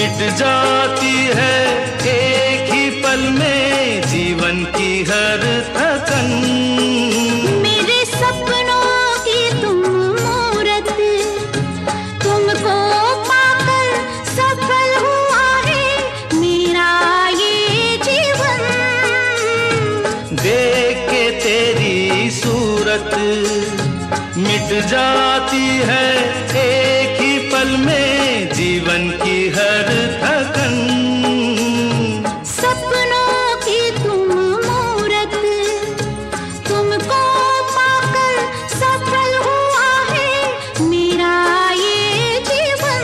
मिट जाती है एक ही पल में जीवन की हर थकन। मेरे सपनों की तुम मूरत, तुमको पाकर सफल हुआ है मेरा ये जीवन। देख के तेरी सूरत मिट जाती है एक ही पल में जीवन की हर थकन। सपनों की तुम मूरत, तुमको पाकर सफल हुआ है मेरा ये जीवन।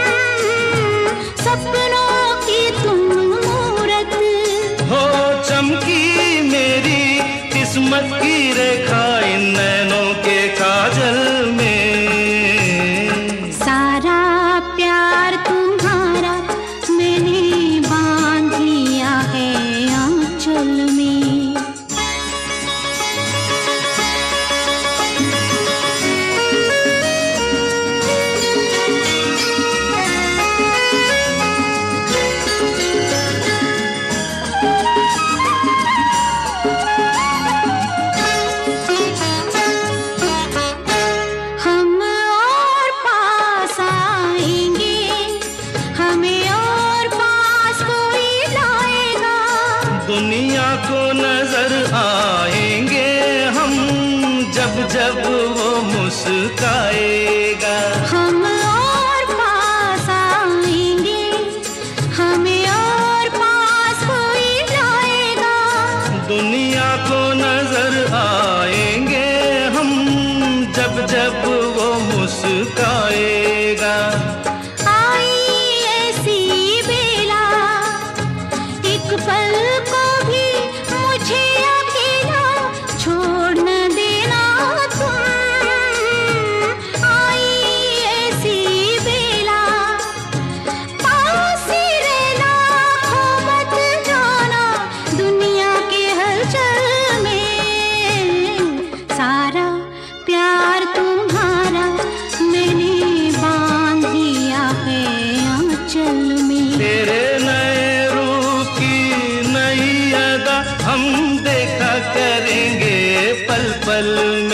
सपनों की तुम मूरत हो चमकी मेरी किस्मत की रेखा इन नैनों के काजल में। सारा प्यार तुम्हारा मैंने बांध लिया है आंचल में। हम और पास आएंगे, हमें और पास कोई लाएगा। दुनिया को नजर आएंगे हम जब जब वो मुस्काएगा। हम और पास आएंगे, हमें और पास कोई लाएगा। दुनिया को नजर आएंगे हम जब जब वो मुस्काएगा। आई ऐसी बेला, एक पल को भी मुझे अकेला छोड़ न देना तुम। आई ऐसी बेला, पास ही रहना, खो मत जाना दुनिया के हलचल में। सारा प्यार तुम्हारा मैंने बांध लिया है आंचल में। तेरे नए रूप की नई अदा हम देखा करेंगे पल पल